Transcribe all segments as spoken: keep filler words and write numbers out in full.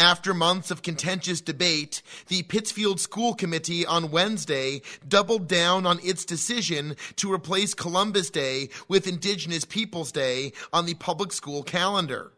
After months of contentious debate, the Pittsfield School Committee on Wednesday doubled down on its decision to replace Columbus Day with Indigenous Peoples Day on the public school calendar.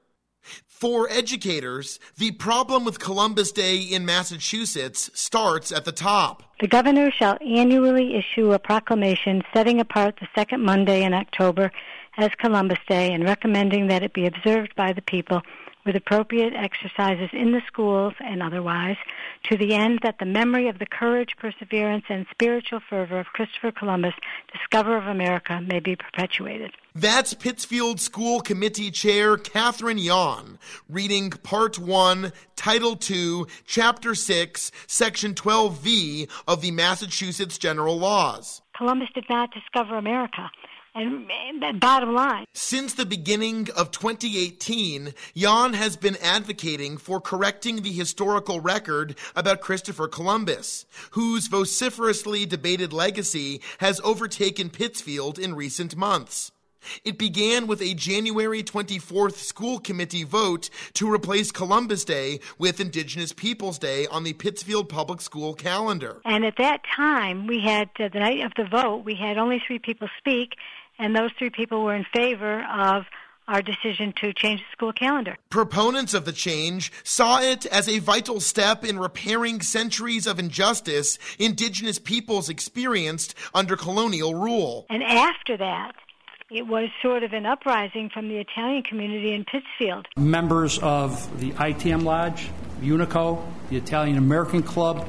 For educators, the problem with Columbus Day in Massachusetts starts at the top. The governor shall annually issue a proclamation setting apart the second Monday in October as Columbus Day and recommending that it be observed by the people with appropriate exercises in the schools and otherwise, to the end that the memory of the courage, perseverance, and spiritual fervor of Christopher Columbus, discoverer of America, may be perpetuated. That's Pittsfield School Committee Chair Catherine Yon, reading Part one, Title two, Chapter six, Section twelve V of the Massachusetts General Laws. Columbus did not discover America. And, and bottom line. Since the beginning of twenty eighteen, Yon has been advocating for correcting the historical record about Christopher Columbus, whose vociferously debated legacy has overtaken Pittsfield in recent months. It began with a January twenty-fourth school committee vote to replace Columbus Day with Indigenous Peoples Day on the Pittsfield public school calendar. And at that time, we had, uh, the night of the vote, we had only three people speak, and those three people were in favor of our decision to change the school calendar. Proponents of the change saw it as a vital step in repairing centuries of injustice Indigenous peoples experienced under colonial rule. And after that, it was sort of an uprising from the Italian community in Pittsfield. Members of the I T M Lodge, UNICO, the Italian American Club,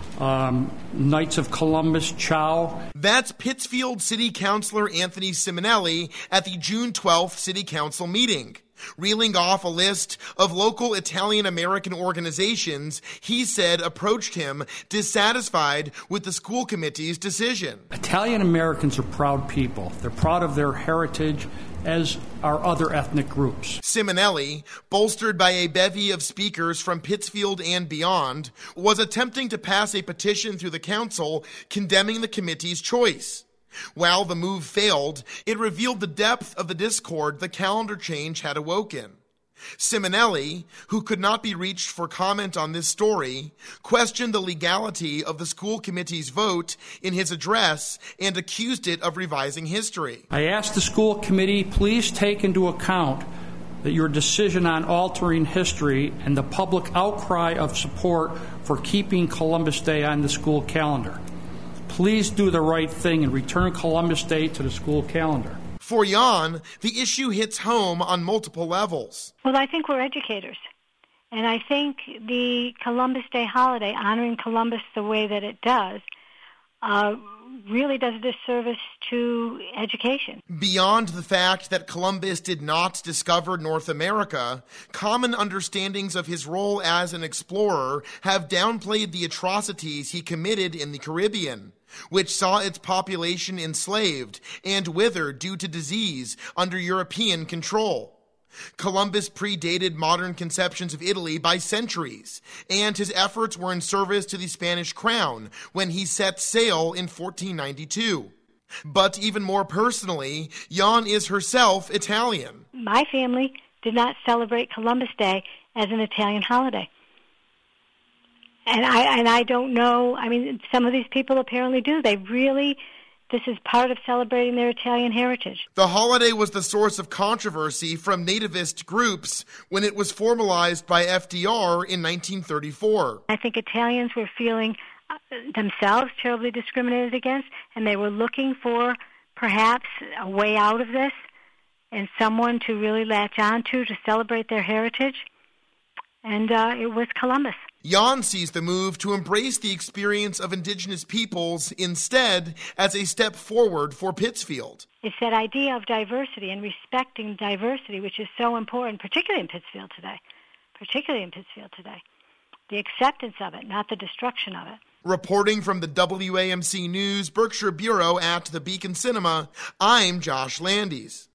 um, Knights of Columbus, Chow. That's Pittsfield City Councilor Anthony Simonelli at the June twelfth City Council meeting. Reeling off a list of local Italian-American organizations he said approached him dissatisfied with the school committee's decision. Italian-Americans are proud people. They're proud of their heritage, as are other ethnic groups. Simonelli, bolstered by a bevy of speakers from Pittsfield and beyond, was attempting to pass a petition through the council condemning the committee's choice. While the move failed, it revealed the depth of the discord the calendar change had awoken. Simonelli, who could not be reached for comment on this story, questioned the legality of the school committee's vote in his address and accused it of revising history. I asked the school committee, please take into account that your decision on altering history and the public outcry of support for keeping Columbus Day on the school calendar. Please do the right thing and return Columbus Day to the school calendar. For Yon, the issue hits home on multiple levels. Well, I think we're educators. And I think the Columbus Day holiday, honoring Columbus the way that it does, uh, really does a disservice to education. Beyond the fact that Columbus did not discover North America, common understandings of his role as an explorer have downplayed the atrocities he committed in the Caribbean, which saw its population enslaved and withered due to disease under European control. Columbus predated modern conceptions of Italy by centuries, and his efforts were in service to the Spanish crown when he set sail in fourteen ninety-two. But even more personally, Yon is herself Italian. My family did not celebrate Columbus Day as an Italian holiday. And I and I don't know, I mean, some of these people apparently do. They really, this is part of celebrating their Italian heritage. The holiday was the source of controversy from nativist groups when it was formalized by F D R in nineteen thirty-four. I think Italians were feeling themselves terribly discriminated against, and they were looking for perhaps a way out of this and someone to really latch on to to celebrate their heritage. And uh, it was Columbus. Yon sees the move to embrace the experience of Indigenous peoples instead as a step forward for Pittsfield. It's that idea of diversity and respecting diversity, which is so important, particularly in Pittsfield today, particularly in Pittsfield today. The acceptance of it, not the destruction of it. Reporting from the W A M C News Berkshire Bureau at the Beacon Cinema, I'm Josh Landis.